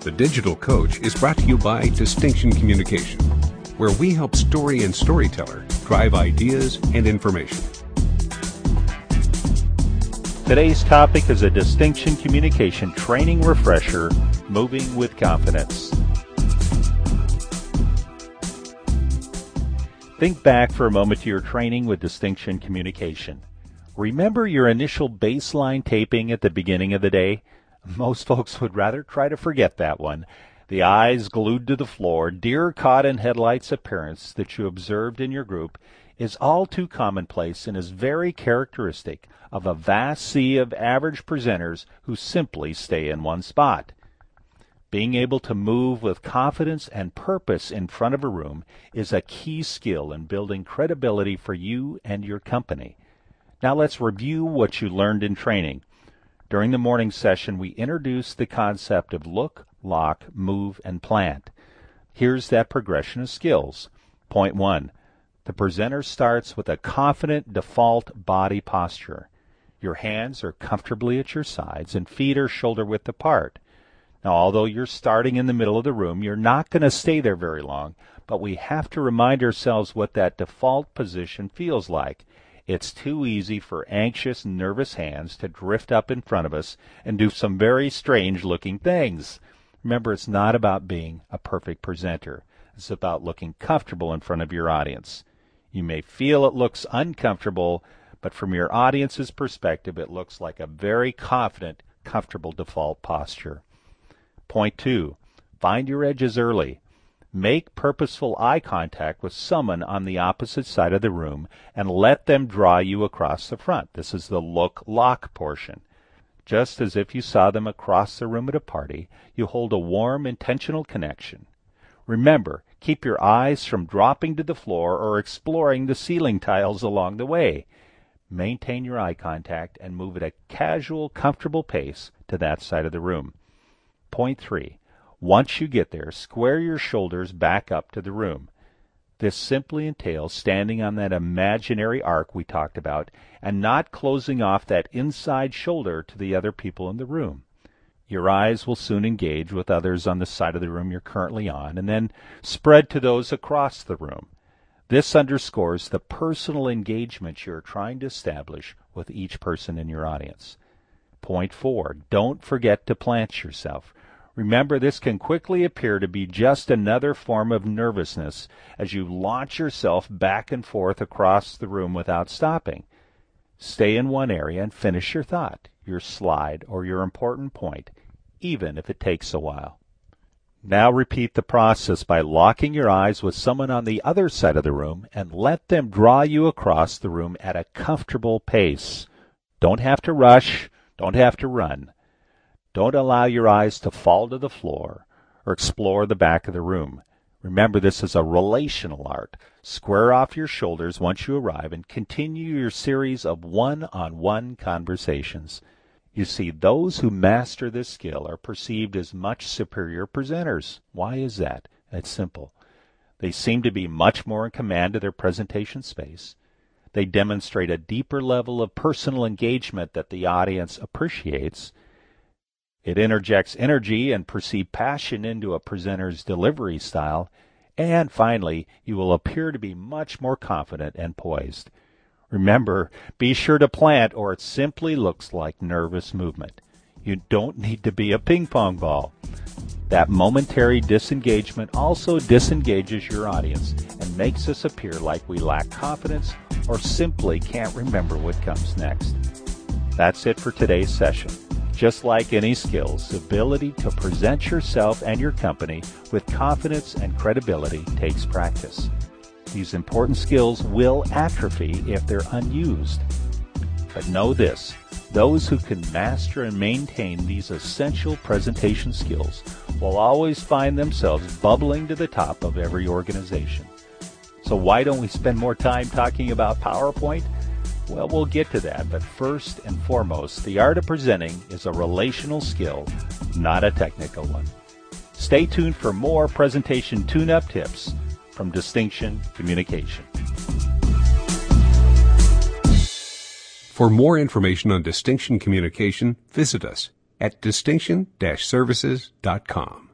The Digital Coach is brought to you by Distinction Communication, where we help story and storyteller drive ideas and information. Today's topic is a Distinction Communication training refresher, Moving with Confidence. Think back for a moment to your training with Distinction Communication. Remember your initial baseline taping at the beginning of the day? Most folks would rather try to forget that one. The eyes glued to the floor, deer-caught-in-headlights appearance that you observed in your group is all too commonplace and is very characteristic of a vast sea of average presenters who simply stay in one spot. Being able to move with confidence and purpose in front of a room is a key skill in building credibility for you and your company. Now let's review what you learned in training. During the morning session, we introduced the concept of look, lock, move, and plant. Here's that progression of skills. Point 1. The presenter starts with a confident default body posture. Your hands are comfortably at your sides and feet are shoulder-width apart. Now, although you're starting in the middle of the room, you're not going to stay there very long, but we have to remind ourselves what that default position feels like. It's too easy for anxious, nervous hands to drift up in front of us and do some very strange-looking things. Remember, it's not about being a perfect presenter. It's about looking comfortable in front of your audience. You may feel it looks uncomfortable, but from your audience's perspective, it looks like a very confident, comfortable default posture. Point 2. Find your edges early. Make purposeful eye contact with someone on the opposite side of the room and let them draw you across the front. This is the look-lock portion. Just as if you saw them across the room at a party, you hold a warm, intentional connection. Remember, keep your eyes from dropping to the floor or exploring the ceiling tiles along the way. Maintain your eye contact and move at a casual, comfortable pace to that side of the room. Point 3. Once you get there, square your shoulders back up to the room. This simply entails standing on that imaginary arc we talked about and not closing off that inside shoulder to the other people in the room. Your eyes will soon engage with others on the side of the room you're currently on and then spread to those across the room. This underscores the personal engagement you're trying to establish with each person in your audience. Point 4. Don't forget to plant yourself. Remember, this can quickly appear to be just another form of nervousness as you launch yourself back and forth across the room without stopping. Stay in one area and finish your thought, your slide, or your important point, even if it takes a while. Now repeat the process by locking your eyes with someone on the other side of the room and let them draw you across the room at a comfortable pace. Don't have to rush, don't have to run. Don't allow your eyes to fall to the floor or explore the back of the room. Remember, this is a relational art. Square off your shoulders once you arrive and continue your series of one-on-one conversations. You see, those who master this skill are perceived as much superior presenters. Why is that? It's simple. They seem to be much more in command of their presentation space. They demonstrate a deeper level of personal engagement that the audience appreciates. It interjects energy and perceived passion into a presenter's delivery style. And finally, you will appear to be much more confident and poised. Remember, be sure to plant or it simply looks like nervous movement. You don't need to be a ping pong ball. That momentary disengagement also disengages your audience and makes us appear like we lack confidence or simply can't remember what comes next. That's it for today's session. Just like any skills, the ability to present yourself and your company with confidence and credibility takes practice. These important skills will atrophy if they're unused. But know this, those who can master and maintain these essential presentation skills will always find themselves bubbling to the top of every organization. So why don't we spend more time talking about PowerPoint? Well, we'll get to that, but first and foremost, the art of presenting is a relational skill, not a technical one. Stay tuned for more presentation tune-up tips from Distinction Communication. For more information on Distinction Communication, visit us at distinction-services.com.